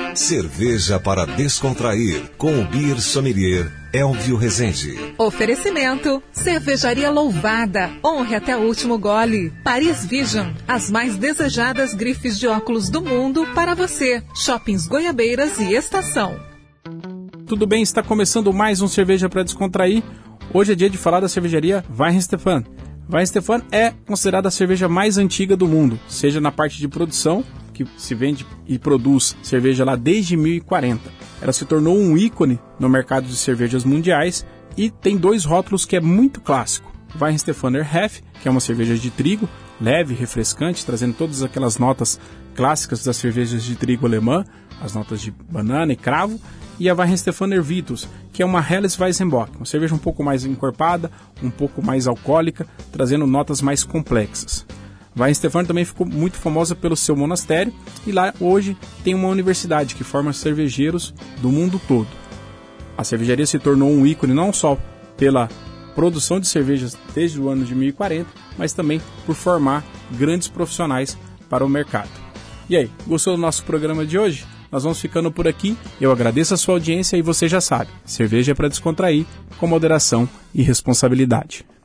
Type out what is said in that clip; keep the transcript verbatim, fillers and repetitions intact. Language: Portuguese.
Cerveja para descontrair, com o Beer Sommelier Elvio Rezende. Oferecimento: Cervejaria Louvada. Honre até o último gole. Paris Vision, as mais desejadas grifes de óculos do mundo para você. Shoppings Goiabeiras e Estação. Tudo bem, está começando mais um Cerveja para Descontrair. Hoje é dia de falar da cervejaria Weihenstephan. Weihenstephan é considerada a cerveja mais antiga do mundo, seja na parte de produção, que se vende e produz cerveja lá desde mil e quarenta. Ela se tornou um ícone no mercado de cervejas mundiais e tem dois rótulos que é muito clássico. Weihenstephaner Hef, que é uma cerveja de trigo, leve, refrescante, trazendo todas aquelas notas clássicas das cervejas de trigo alemã, as notas de banana e cravo, e a Weihenstephaner Vitus, que é uma Helles Weizenbock, uma cerveja um pouco mais encorpada, um pouco mais alcoólica, trazendo notas mais complexas. Weihenstephan também ficou muito famosa pelo seu monastério e lá hoje tem uma universidade que forma cervejeiros do mundo todo. A cervejaria se tornou um ícone não só pela produção de cervejas desde o ano de mil e quarenta, mas também por formar grandes profissionais para o mercado. E aí, gostou do nosso programa de hoje? Nós vamos ficando por aqui. Eu agradeço a sua audiência e você já sabe, cerveja é para descontrair, com moderação e responsabilidade.